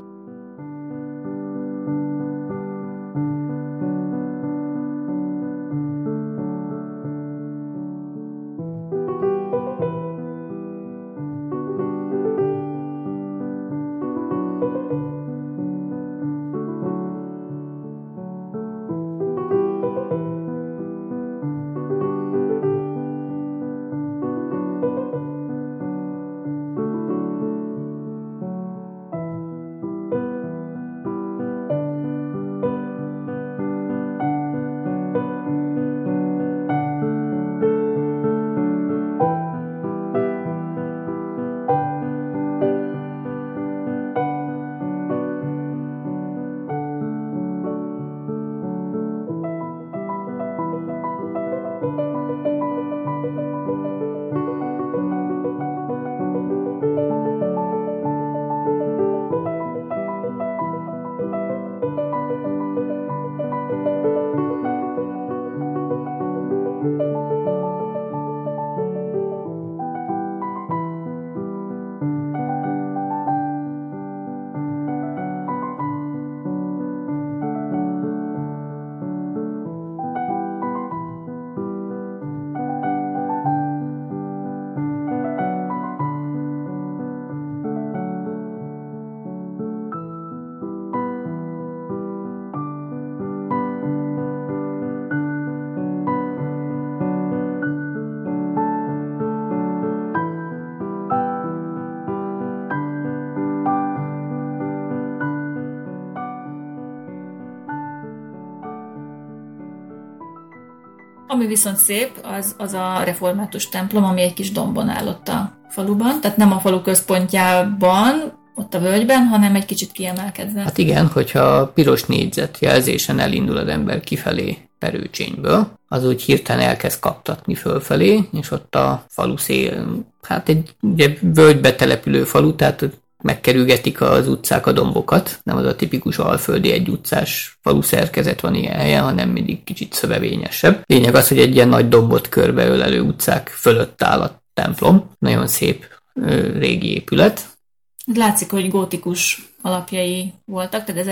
Ami viszont szép, az, az a református templom, ami egy kis dombon állott a faluban, tehát nem a falu központjában, ott a völgyben, hanem egy kicsit kiemelkedve. Hát igen, hogyha piros négyzet jelzésen elindul az ember kifelé Perőcsényből, az úgy hirtelen elkezd kaptatni fölfelé, és ott a falu szél, hát egy ugye, völgybe települő falu, tehát megkerülgetik az utcák a dombokat, nem az a tipikus alföldi egy utcás falu szerkezet van ilyen helyen, hanem mindig kicsit szövevényesebb. Lényeg az, hogy egy ilyen nagy dombot körbeölelő utcák fölött áll a templom. Nagyon szép régi épület. Látszik, hogy gótikus alapjai voltak, tehát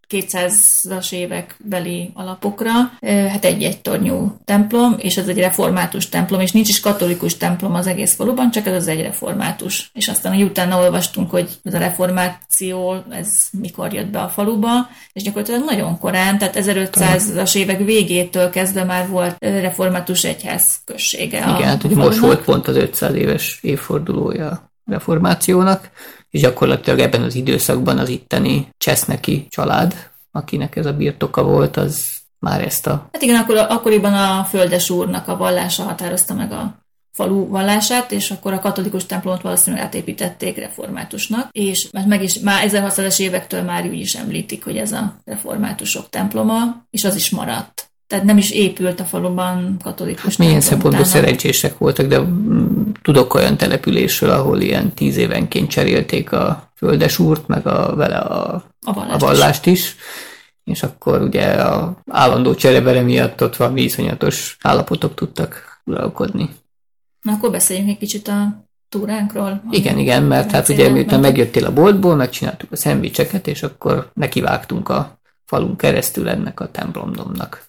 kétszázas évek beli alapokra. Hát egy-egy tornyú templom, és ez egy református templom, és nincs is katolikus templom az egész faluban, csak ez az egy református. És aztán, hogy utána olvastunk, hogy ez a reformáció, ez mikor jött be a faluba, és gyakorlatilag nagyon korán, tehát ezerötszázas évek végétől kezdve már volt református egyház községe. Igen, hát ugye most volt pont az ötszáz éves évfordulója a reformációnak, és gyakorlatilag ebben az időszakban az itteni Cseszneki család, akinek ez a birtoka volt, az már ezt a... Hát igen, akkor, akkoriban a földes úrnak a vallása határozta meg a falu vallását, és akkor a katolikus templomot valószínűleg átépítették reformátusnak, és meg is már ezerhatszázas évektől már úgy is említik, hogy ez a reformátusok temploma, és az is maradt. Tehát nem is épült a faluban katolikus hát milyen szempontból szerencsések voltak, de tudok olyan településről, ahol ilyen tíz évenként cserélték a földesúrt, meg a, vele a, a, vallást, a vallást is. is, és akkor ugye az állandó cserebere miatt ott valami iszonyatos állapotok tudtak uralkodni. Na akkor beszéljünk egy kicsit a túránkról. Igen, igen, mert hát ugye miután megjöttél a boltból, megcsináltuk a szendvicseket, és akkor nekivágtunk a falun keresztül ennek a templomdomnak.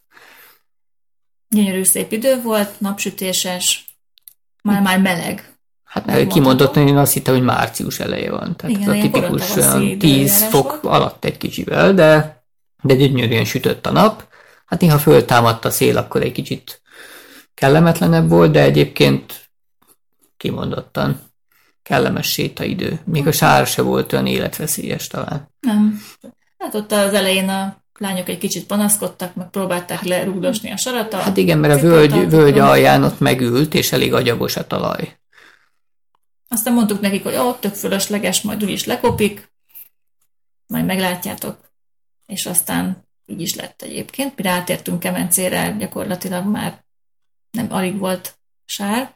Gyönyörű szép idő volt, napsütéses, már-már meleg. Hát kimondottan én azt hittem, hogy március eleje van. Tehát igen, a tipikus tíz fok volt. Alatt egy kicsivel, de, de gyönyörűen sütött a nap. Hát néha föltámadt a szél, akkor egy kicsit kellemetlenebb volt, de egyébként kimondottan kellemes sétaidő. Még a sár se volt olyan életveszélyes talán. Nem. Hát ott az elején a lányok egy kicsit panaszkodtak, meg próbálták lerugdosni a sarat. Hát igen, mert a völgy, völgy alján ott megült, és elég agyagos a talaj. Aztán mondtuk nekik, hogy ó, tök fölösleges, majd úgyis lekopik, majd meglátjátok. És aztán így is lett egyébként. Mire átértünk Kemencére, gyakorlatilag már nem alig volt sár,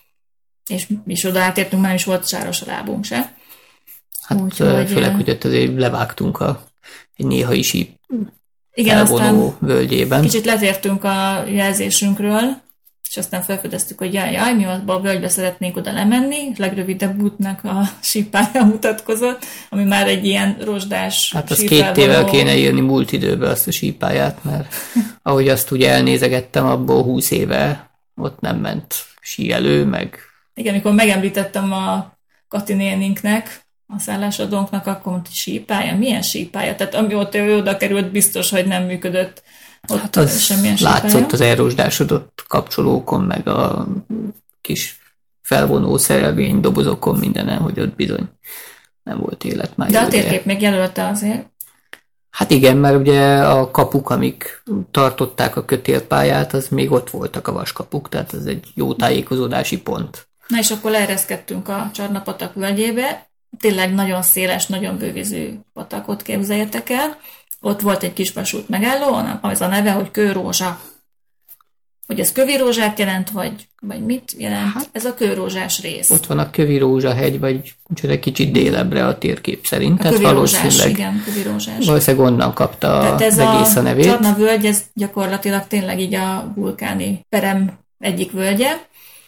és mi is oda átértünk, már is volt sáros a lábunk se. Hát úgy, főleg, hogy ott azért levágtunk a egy néha is így igen, elvonó völgyében. Kicsit letértünk a jelzésünkről, és aztán felfedeztük, hogy jaj, jaj, mi abba a völgybe szeretnénk oda lemenni, a legrövidebb útnak a sípálya mutatkozott, ami már egy ilyen rozsdás hát az két évvel kéne írni múlt időben azt a sípályát, mert ahogy azt ugye elnézegettem, abból húsz éve ott nem ment síelő, meg... Igen, amikor megemlítettem a Kati néninknek, a szállásadónknak, akkor mondta, hogy sípálya, milyen sípálya? Tehát ami ott ő oda került, biztos, hogy nem működött ott hát az semmilyen sípálya. Látszott az elrozsdásodott kapcsolókon, meg a kis felvonó szerelvény dobozokon mindenen, hogy ott bizony nem volt élet már. De a térkép még jelölte azért. Hát igen, mert ugye a kapuk, amik tartották a kötélpályát, az még ott voltak a vaskapuk, tehát ez egy jó tájékozódási pont. Na és akkor leereszkedtünk a Csarnapatak völgyébe, tényleg nagyon széles, nagyon bővízű patakot képzeljetek el. Ott volt egy kis vasút megálló, az a neve, hogy Kőrózsa. Hogy ez kövi rózsát jelent, vagy, vagy mit jelent? Hát, ez a kőrózsás rész. Ott van a Kövi Rózsa hegy, vagy egy kicsit délebbre a térkép szerint. A Kövi Rózsás, igen, Kövi Rózsás. Valószínűleg onnan kapta tehát ez az egész a nevét. Csarna völgy, ez gyakorlatilag tényleg így a vulkáni perem egyik völgye,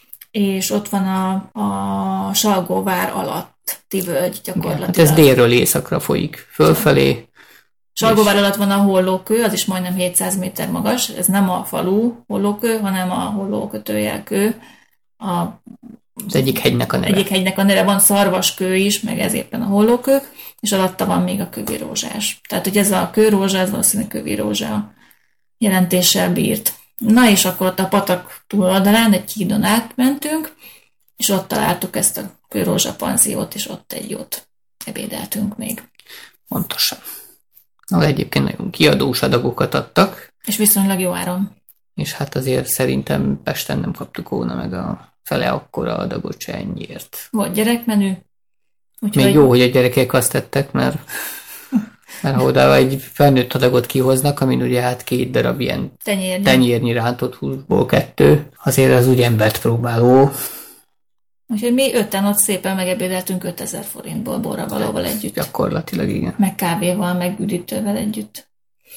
és ott van a, a Salgóvár alatti völgy gyakorlatilag. Hát ez délről északra folyik, fölfelé. Salgóvár alatt van a Hollókő, az is majdnem hétszáz méter magas, ez nem a falu Hollókő, hanem a Hollókötőjel kő. A, az egyik hegynek a neve. Egyik hegynek a neve, van Szarvaskő is, meg ez éppen a Hollókők, és alatta van még a Kövi Rózsás. Tehát, hogy ez a kőrózsa, ez valószínűleg Kövi Rózsa jelentéssel bírt. Na és akkor ott a patak túloldalán egy hídon átmentünk, és ott találtuk ezt a Kőrózsa panziót, és ott egy jót ebédeltünk még. Pontosan. Na, egyébként nagyon kiadós adagokat adtak. És viszonylag jó áron. És hát azért szerintem Pesten nem kaptuk volna meg a fele akkora adagot se ennyiért. Volt gyerekmenü. Úgyhogy... Még jó, hogy a gyerekek azt tettek, mert, mert ha oda egy felnőtt adagot kihoznak, amin ugye hát két darab ilyen tenyérnyi, tenyérnyi rántott húsból kettő, azért az úgy embert próbáló. Úgyhogy mi ötten ott szépen megebédeltünk ötezer forintból borravalóval együtt. Gyakorlatilag igen. Meg kávéval, meg üdítővel együtt.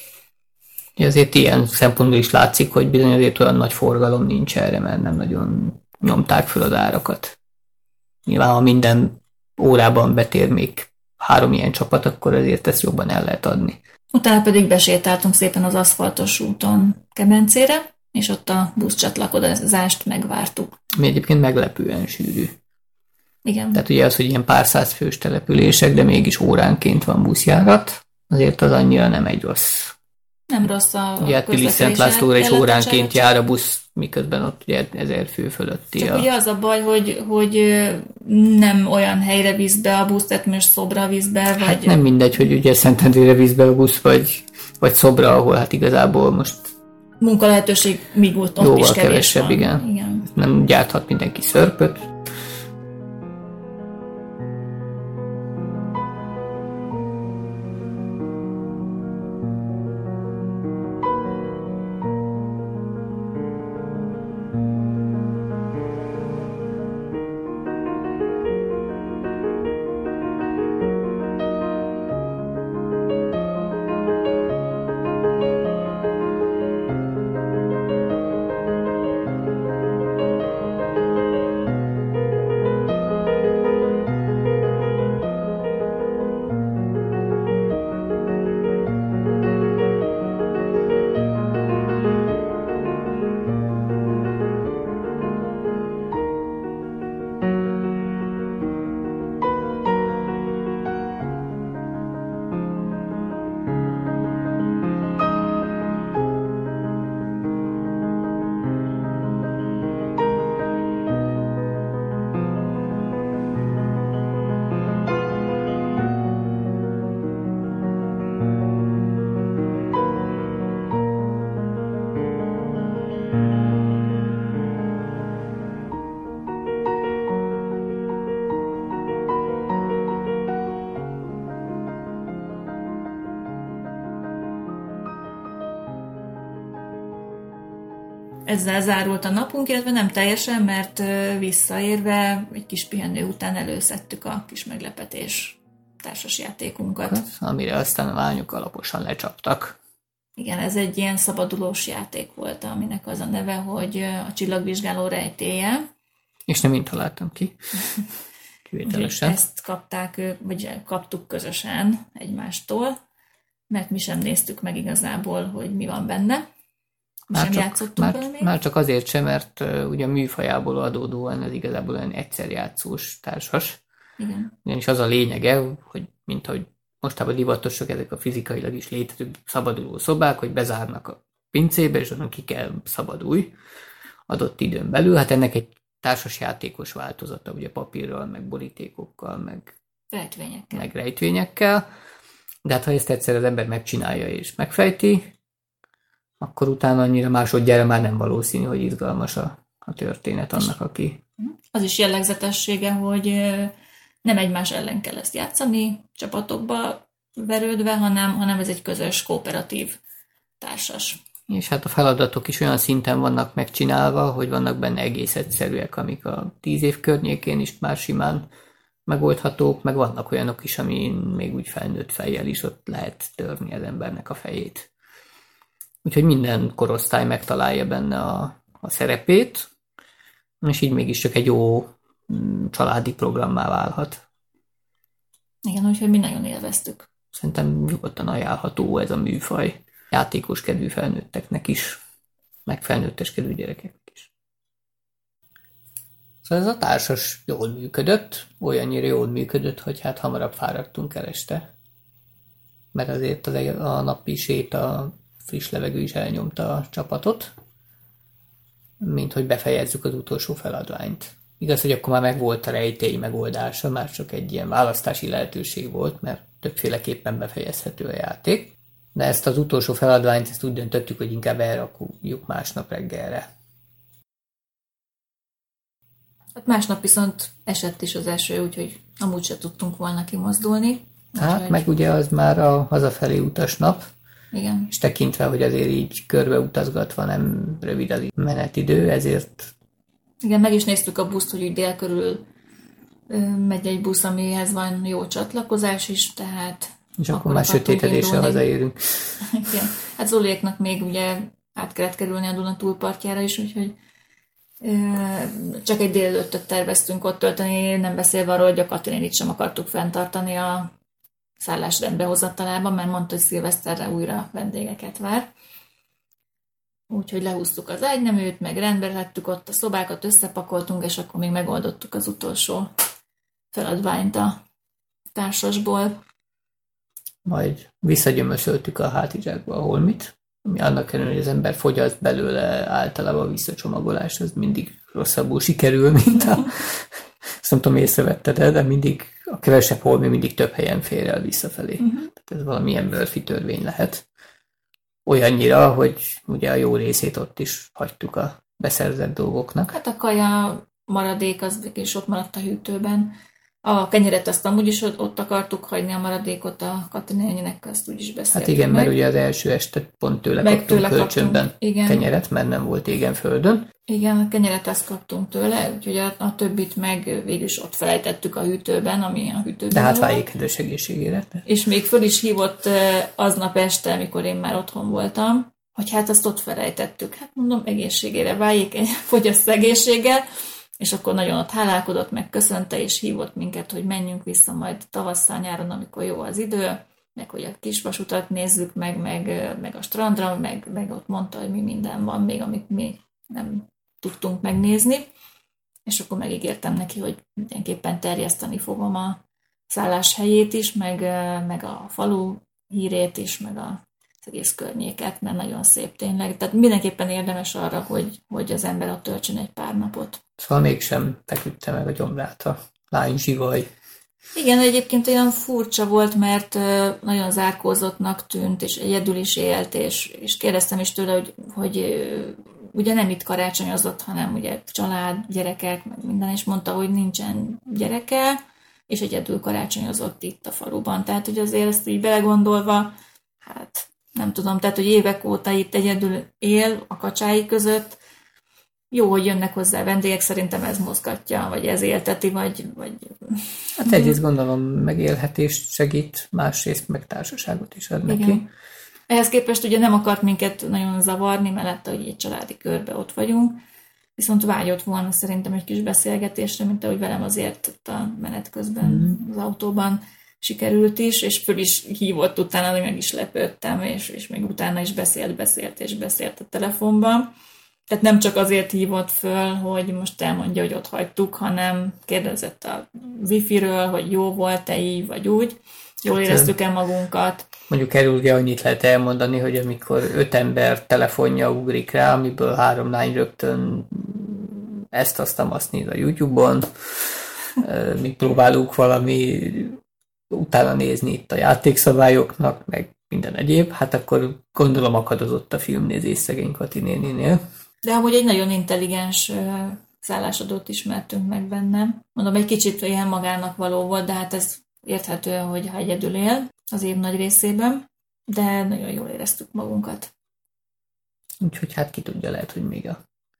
Azért ilyen szempontból is látszik, hogy bizony azért olyan nagy forgalom nincs erre, mert nem nagyon nyomták föl az árakat. Nyilván, ha minden órában betér még három ilyen csapat, akkor azért ezt jobban el lehet adni. Utána pedig besétáltunk szépen az aszfaltos úton Kemencére, és ott a buszcsatlakozást megvártuk. Mi egyébként meglepően sűrű. Igen. Tehát ugye az, hogy ilyen pár száz fős települések, de mégis óránként van buszjárat, azért az annyira nem egy rossz. Nem rossz a ugye Pilis-Szent Lászlóra is óránként jár a busz, miközben ott ugye ezer fő fölötti. Csak a... ugye az a baj, hogy, hogy nem olyan helyre visz be a busz, tehát most Szobra visz be, vagy... Hát nem mindegy, hogy ugye Szentendrére visz be a busz, vagy, vagy Szobra, ahol hát igazából most munkalehetőség még ott, ott is kevés kevesebb, van. igen. igen. Nem gyárthat mindenki szörpöt. Ezzel zárult a napunk, illetve nem teljesen, mert visszaérve egy kis pihenő után előszedtük a kis meglepetés társasjátékunkat. Amire aztán a lányok alaposan lecsaptak. Igen, ez egy ilyen szabadulós játék volt, aminek az a neve, hogy a csillagvizsgáló rejtélye. És nem én találtam ki. Kivételesen. Ezt kapták ők, vagy kaptuk közösen egymástól, mert mi sem néztük meg igazából, hogy mi van benne. Már csak, már, már csak azért sem, mert uh, ugye a műfajából adódóan ez igazából olyan egyszerjátszós társas. Igen. Ugyanis az a lényege, hogy mint ahogy mostában divatosak ezek a fizikailag is létező szabaduló szobák, hogy bezárnak a pincébe, és onnan ki kell szabadulj adott időn belül. Hát ennek egy társasjátékos változata, ugye papírral, meg borítékokkal, meg rejtvényekkel. meg rejtvényekkel. De hát ha ezt egyszer az ember megcsinálja és megfejti, akkor utána annyira másodjára már nem valószínű, hogy izgalmas a, a történet annak, aki... Az is jellegzetessége, hogy nem egymás ellen kell ezt játszani, csapatokba verődve, hanem, hanem ez egy közös, kooperatív társas. És hát a feladatok is olyan szinten vannak megcsinálva, hogy vannak benne egész egyszerűek, amik a tíz év környékén is már simán megoldhatók, meg vannak olyanok is, amin még úgy felnőtt fejjel is ott lehet törni az embernek a fejét. Úgyhogy minden korosztály megtalálja benne a, a szerepét, és így mégiscsak egy jó családi programmá válhat. Igen, úgyhogy mi nagyon élveztük. Szerintem nyugodtan ajánlható ez a műfaj játékos kedvű felnőtteknek is, meg felnőttes kedvű gyerekeknek is. Szóval ez a társas jól működött, olyannyira jól működött, hogy hát hamarabb fáradtunk el este. Mert azért az a napi séta, friss levegő is elnyomta a csapatot, mint hogy befejezzük az utolsó feladványt. Igaz, hogy akkor már megvolt a rejtély megoldása, már csak egy ilyen választási lehetőség volt, mert többféleképpen befejezhető a játék. De ezt az utolsó feladványt ezt úgy döntöttük, hogy inkább elrakjuk másnap reggelre. Hát másnap viszont esett is az eső, úgyhogy amúgy se tudtunk volna kimozdulni. Hát úgyhogy... meg ugye az már a hazafelé utas nap. Igen. És tekintve, hogy azért így körbeutazgatva nem rövid az menetidő, ezért... Igen, meg is néztük a buszt, hogy úgy dél körül megy egy busz, amihez van jó csatlakozás is, tehát... És akkor, akkor már sötétedésre hazaérünk. Igen. Hát Zoliéknak még ugye át kellett kerülni a Duna túlpartjára is, úgyhogy csak egy délelőttöt terveztünk ott tölteni, nem beszélve arról, hogy a Katinénit sem akartuk fenntartani a szállás rendbehozatalában, mert mondta, hogy szilveszterre újra vendégeket vár. Úgyhogy lehúztuk az ágyneműt, meg rendbe tettük ott a szobákat, összepakoltunk, és akkor még megoldottuk az utolsó feladványt a társasból. Majd visszagyömöszöltük a hátizsákba a holmit, ami annak ellenére, hogy az ember fogyaszt belőle, általában a visszacsomagolás, az mindig rosszabbul sikerül, mint a... Azt nem tudom, észrevetted, de mindig a kevesebb holmi mindig több helyen fér el visszafelé. Uh-huh. Tehát ez valamilyen Murphy törvény lehet. Olyannyira, hogy ugye a jó részét ott is hagytuk a beszerzett dolgoknak. Hát a kaja maradék az is ott maradt a hűtőben. A kenyeret azt amúgy is ott akartuk hagyni, a maradékot a Kati néninek, azt úgyis beszéltük. Hát igen, meg. mert ugye az első este pont tőle meg kaptunk tőle kölcsönben kaptunk, kenyeret, mert nem volt égen földön. Igen, a kenyeret azt kaptunk tőle, úgyhogy a, a többit meg végül is ott felejtettük a hűtőben, ami a hűtőben De hát volt. váljék kedves egészségére. És még föl is hívott aznap este, amikor én már otthon voltam, hogy hát azt ott felejtettük. Hát mondom, egészségére váljék, fogyaszt egészséggel. És akkor nagyon ott hálálkodott, meg köszönte, és hívott minket, hogy menjünk vissza majd tavasszal, nyáron, amikor jó az idő, meg hogy a kisvasutat nézzük meg, meg, meg a strandra, meg, meg ott mondta, hogy mi minden van még, amit mi nem tudtunk megnézni. És akkor megígértem neki, hogy mindenképpen terjeszteni fogom a szállás helyét is, meg, meg a falu hírét is, meg a az egész környéket, mert nagyon szép tényleg. Tehát mindenképpen érdemes arra, hogy, hogy az ember ott töltsön egy pár napot. Szóval mégsem feküdte meg a gyomrát a lány zsivaj. Igen, egyébként olyan furcsa volt, mert nagyon zárkózottnak tűnt, és egyedül is élt, és, és kérdeztem is tőle, hogy, hogy ugye nem itt karácsonyozott, hanem ugye család, gyerekek, meg minden, és mondta, hogy nincsen gyereke, és egyedül karácsonyozott itt a faluban. Tehát, hogy azért ezt így belegondolva, hát nem tudom, tehát, hogy évek óta itt egyedül él a kacsái között. Jó, hogy jönnek hozzá vendégek, szerintem ez mozgatja, vagy ez élteti, vagy... vagy... Hát egyrészt gondolom megélhetést segít, másrészt meg társaságot is ad neki. Igen. Ehhez képest ugye nem akart minket nagyon zavarni, mellett, hogy egy családi körbe ott vagyunk, viszont vágyott volna szerintem egy kis beszélgetésre, mint ahogy velem azért ott a menet közben mm. az autóban sikerült is, és föl is hívott utána, hogy meg is lepődtem, és, és még utána is beszélt, beszélt, és beszélt a telefonban. Tehát nem csak azért hívott föl, hogy most elmondja, hogy ott hagytuk, hanem kérdezett a wifi-ről, hogy jó volt-e így, vagy úgy. Jól éreztük-e magunkat. Mondjuk erről ugye annyit lehet elmondani, hogy amikor öt ember telefonja ugrik rá, amiből három lány rögtön ezt, azt, azt néz a YouTube-on, mi próbálunk valami utána nézni itt a játékszabályoknak, meg minden egyéb, hát akkor gondolom akadozott a filmnézés szegény Kati néninél. De amúgy egy nagyon intelligens szállásadót ismertünk meg bennem. Mondom, egy kicsit ilyen magának való volt, de hát ez érthető, hogy ha egyedül él az év nagy részében, de nagyon jól éreztük magunkat. Úgyhogy hát ki tudja, lehet, hogy még a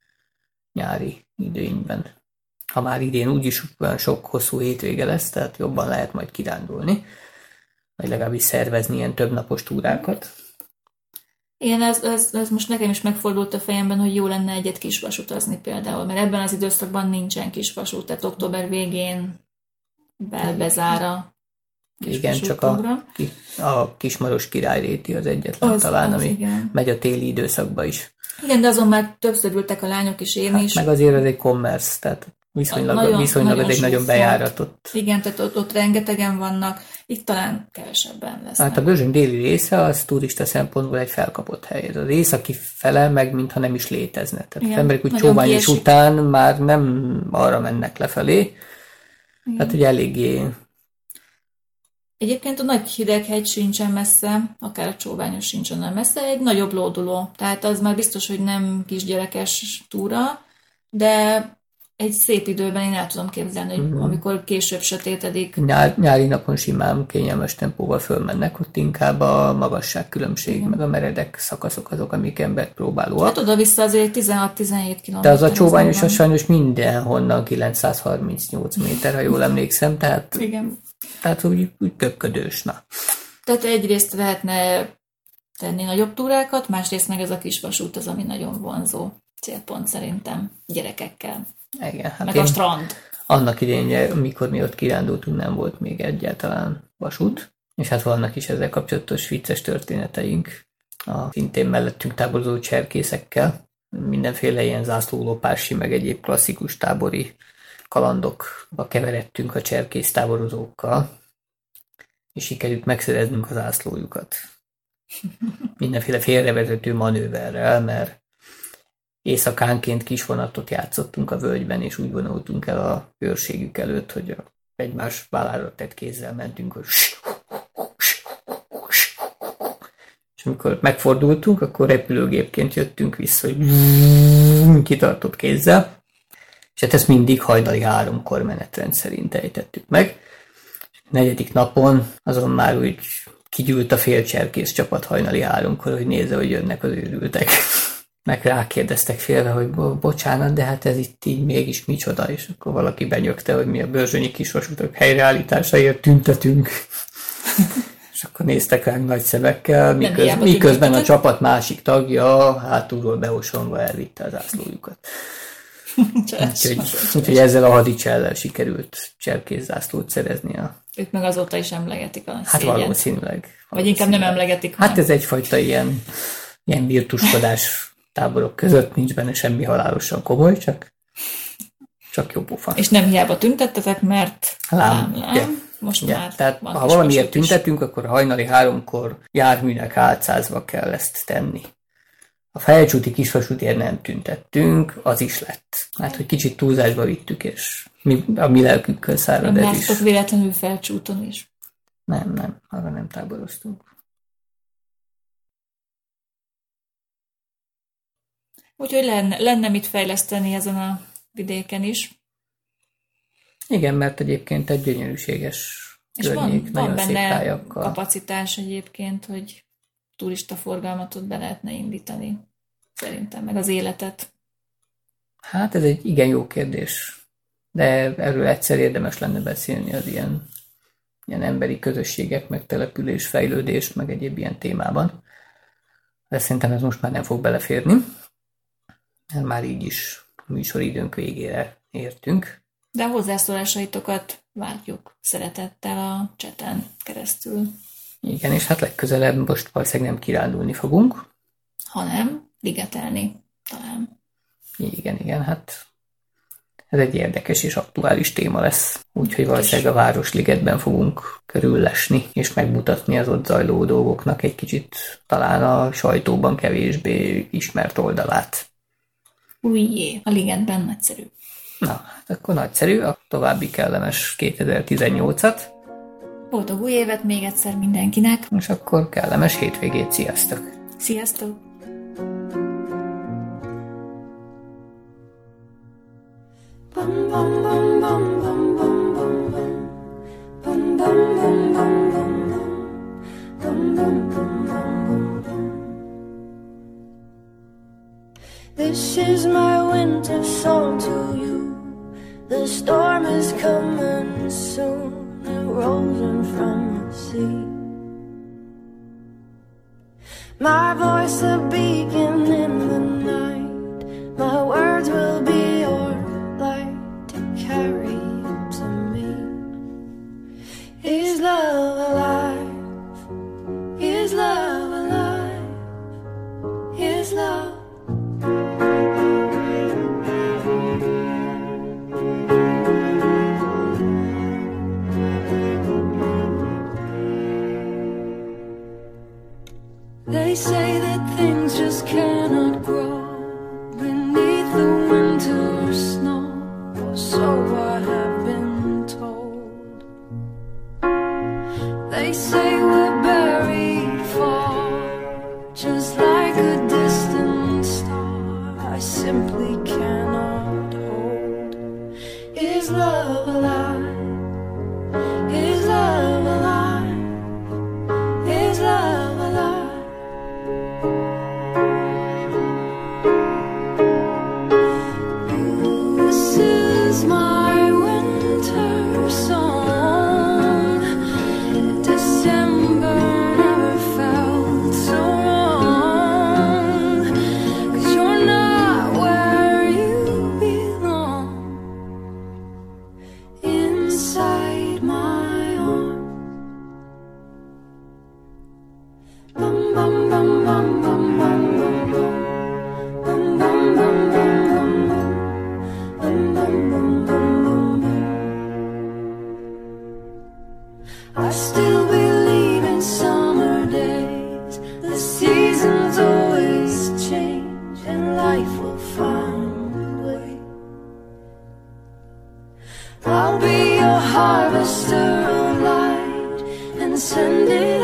nyári időinkben, ha már idén úgyis olyan sok hosszú hétvége lesz, tehát jobban lehet majd kirándulni, vagy legalábbis szervezni ilyen többnapos túrákat. Igen, ez, ez, ez most nekem is megfordult a fejemben, hogy jó lenne egyet kisvasutazni például, mert ebben az időszakban nincsen kisvasút, tehát október végén bel bezár a igen, csak a, a Kismaros királyréti az egyetlen az, talán, az, ami igen. megy a téli időszakba is. Igen, de azon már többször ültek a lányok is, én hát is. Meg azért ez egy commerce, tehát viszonylag, nagyon, viszonylag nagyon ez egy nagyon bejáratott. Igen, tehát ott, ott rengetegen vannak, itt talán kevesebben lesznek. Hát a Bözsöny déli része az turista szempontból egy felkapott hely. Az északi fele meg mintha nem is létezne. Tehát igen, az emberek úgy csóványos után már nem arra mennek lefelé. Igen. Tehát ugye eléggé... Egyébként a nagy hideghegy sincsen messze, akár a csóványos sincs onnan messze, egy nagyobb lóduló. Tehát az már biztos, hogy nem kisgyerekes túra, de egy szép időben én el tudom képzelni, hogy mm-hmm. amikor később sötétedik. Nyár, nyári napon simán kényelmes tempóval fölmennek, ott inkább a magasságkülönbség, igen. meg a meredek szakaszok azok, amik embert próbálóak. Hát oda-vissza azért tizenhat-tizenhét kilométer. De az a csóványos az sajnos mindenhonnan kilencszázharmincnyolc méter, ha jól emlékszem, tehát, igen. tehát úgy, úgy köpködős. Na. Tehát egyrészt lehetne tenni nagyobb túrákat, másrészt meg ez a kis vasút az, ami nagyon vonzó célpont szerintem gyerekekkel. Igen, hát meg a strand. Annak idején, mikor mi ott kirándultunk, nem volt még egyáltalán vasút. És hát vannak is ezzel kapcsolatos vicces történeteink a szintén mellettünk táborozó cserkészekkel. Mindenféle ilyen zászlólopási, meg egyéb klasszikus tábori kalandokba keveredtünk a cserkész táborozókkal, és sikerült megszereznünk az zászlójukat. Mindenféle félrevezető manőverrel, mert éjszakánként kis vonatot játszottunk a völgyben, és úgy vonultunk el a őrségük előtt, hogy a egymás vállára tett kézzel mentünk, hogy és amikor megfordultunk, akkor repülőgépként jöttünk vissza, hogy kitartott kézzel, és hát ezt mindig hajnali háromkor menetrend szerint ejtettük meg. A negyedik napon azon már úgy kigyűlt a fél cserkész csapat hajnali háromkor, hogy nézze, hogy jönnek az őrültek. Meg rákérdeztek félre, hogy bo- bocsánat, de hát ez itt így mégis micsoda, és akkor valaki benyögte, hogy mi a börzsönyi kisvasutak helyreállításaért tüntetünk. És akkor néztek ránk nagy szemekkel, miköz, miközben a csapat másik tagja hátulról behosonva elvitte az zászlójukat. Úgyhogy, úgyhogy ezzel a hadicsellel sikerült cserkész zászlót szerezni. A... Ők meg azóta is emlegetik a Hát szégyent. valószínűleg. Vagy inkább nem emlegetik. Hát ez egyfajta ilyen, ilyen virtuskodás táborok között, nincs benne semmi halálosan komoly, csak, csak jó pofa. És nem hiába tüntettetek, mert Lám, lám, lám. Ja. Most Ja, már tehát ha valamiért tüntetünk, akkor hajnali háromkor járműnek álcázva kell ezt tenni. A Fejcsúti kisvasútért nem tüntettünk, az is lett. Hát, hogy kicsit túlzásba vittük, és mi, a mi lelkünkön szárad nem ez is. Nem véletlenül Felcsúton is. Nem, nem, arra nem táboroztunk. Úgyhogy lenne, lenne mit fejleszteni ezen a vidéken is. Igen, mert egyébként egy gyönyörűséges és környék, van, nagyon van szép benne tájakkal. kapacitás egyébként, hogy turista forgalmat ott be lehetne indítani. Szerintem, meg az életet. Hát ez egy igen jó kérdés. De erről egyszer érdemes lenne beszélni az ilyen, ilyen emberi közösségek, meg település, fejlődés, meg egyéb ilyen témában. De szerintem ez most már nem fog beleférni. Mert már így is a műsoridőnk végére értünk. De a hozzászólásaitokat várjuk szeretettel a cseten keresztül. Igen, és hát legközelebb most valószínűleg nem kirándulni fogunk. Hanem ligetelni talán. Igen, igen, hát ez egy érdekes és aktuális téma lesz. Úgyhogy valószínűleg a Városligetben fogunk körüllesni, és megmutatni az ott zajló dolgoknak egy kicsit talán a sajtóban kevésbé ismert oldalát. Újjé, a ligetben nagyszerű. Na, hát akkor nagyszerű, a további kellemes kétezer-tizennyolcat. Boldog új évet még egyszer mindenkinek. És akkor kellemes hétvégét, sziasztok! Sziasztok! Bum bum bum bum bum bum bum bum bum bum bum bum bum bum bum bum. This is my winter song to you. The storm is coming soon. It rolls in from the sea. My voice a beacon in the night. My words will be your light to carry you to me. Is love alive? Is love alive? Is love? They say that things just cannot grow beneath the winter snow, or so I have been told. They say we're buried far, just like a distant star I simply cannot hold. Is love alive? Is love alive? Is love alive? This is my winter song. December still believe in summer days. The seasons always change and life will find a way. I'll be your harvester of light and send it